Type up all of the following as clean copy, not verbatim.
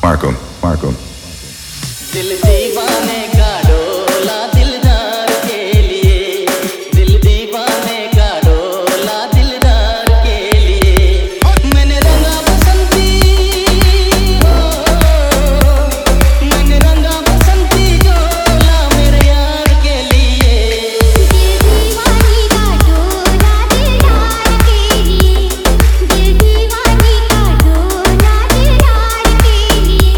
Marco. दिल दीवाने का डोला दिलदार के लिए, दिल दीवाने का डोला दिलदार के लिए। मैंने रंगा बसंती हो, मैंने रंगा बसंती डोला मेरे यार के लिए। दिल दीवानी का डोला दिलदार के लिए, दिल दीवानी का डोला दिलदार के लिए।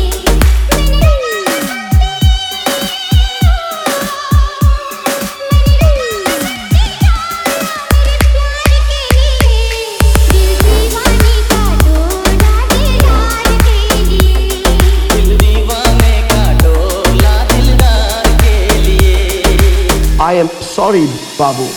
I am sorry, Babu.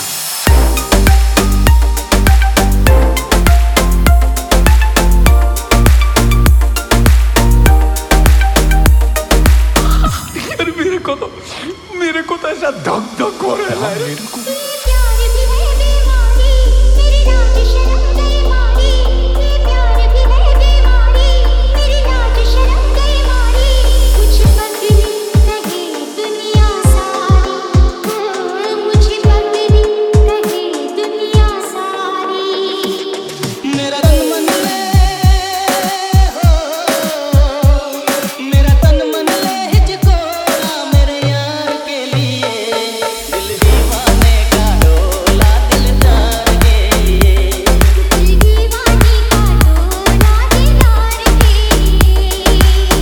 मेरे को तो ऐसा धक धक हो रहा है। प्यार भी है बीमारी, मेरी लाज शर्म गई मारी। ये प्यार भी है बीमारी, मेरी लाज शर्म गई मारी। मुझ पगली कहे दुनिया सारी, मुझ पगली कहे दुनिया सारी। मेरा तन मन ले हो, मेरा तन मन ले हिचकोला मेरे यार के लिए। दिल दीवाने का डोला दिलदार के लिए, दिल दीवानी का डोला दिलदार के लिए।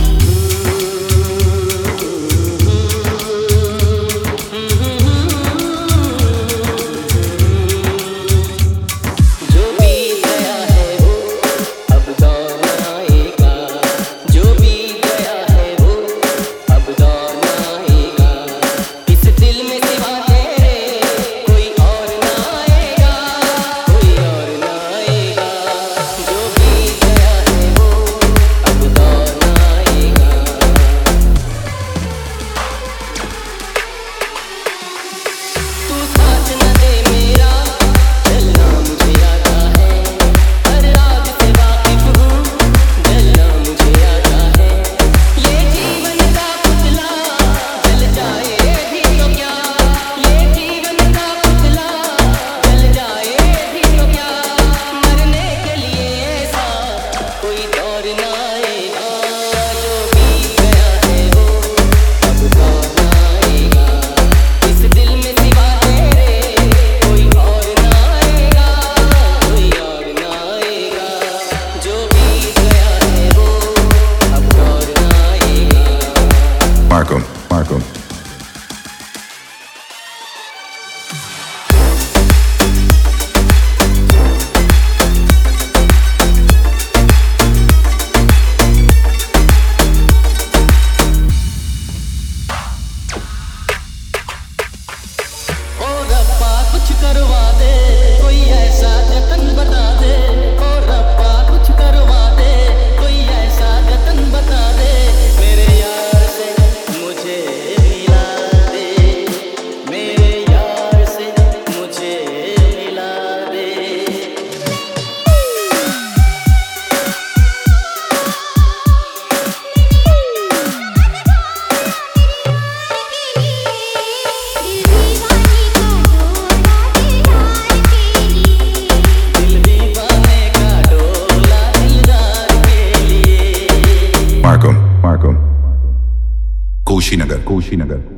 जो बीत गया है वो अब दौर आएगा, जो बीत गया है वो अब दौर आएगा। इस दिल में सिवा तेरे कोई और ना आएगा, कोई और ना आएगा। जो बीत गया है वो अब दौर आएगा। तू साथ न दे मेरा जलना मुझे आता है, हर राग से वाकिफ हूँ जलना मुझे आता है। ये जीवन का पुतला जल जाए भी तो क्या, ये जीवन का पुतला जल जाए भी तो क्या। मरने के लिए ऐसा कोई दौर ना आएगा। जो बीत गया है वो अब दौर आएगा। इस दिल में सिवा तेरे कोई और ना आएगा, कोई और ना आएगा। जो बीत गया है वो अब दौर आएगा। Marco. ओ रब्बा कुछ करवा दे, कोई ऐसा जतन बता दे। ओ रब्बा कुछ करवा दे, कोई ऐसा जतन बता दे। मेरे यार से मुझे मिला दे, मेरे यार से मुझे मिला दे। दिल दीवानी का डोला दिलदार के लिए। दिल दीवाने का डोला दिलदार के लिए। Marco. Kushinagar.